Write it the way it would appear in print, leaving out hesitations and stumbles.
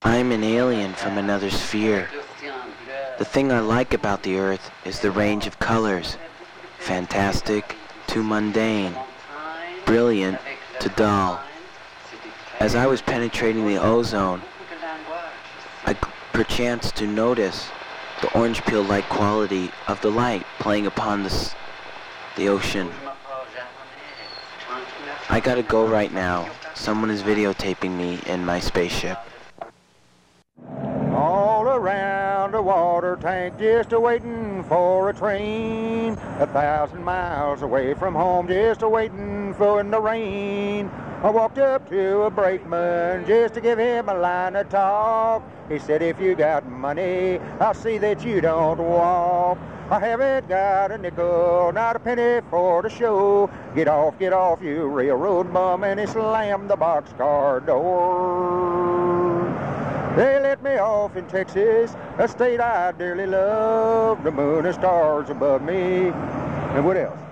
I'm an alien from another sphere. The thing I like about the Earth is the range of colors. Fantastic to mundane. Brilliant to dull. As I was penetrating the ozone, I perchance to notice the orange peel-like quality of the light playing upon the ocean. I gotta go right now. Someone is videotaping me in my spaceship. All around the water tank, just a-waiting for a train. 1,000 miles away from home, just a-waiting for the rain. I walked up to a brakeman just to give him a line of talk. He said, if you got money, I'll see that you don't walk. I haven't got a nickel, not a penny for the show. Get off, you railroad bum, and he slammed the boxcar door. They let me off in Texas, a state I dearly love. The moon and stars above me. And what else?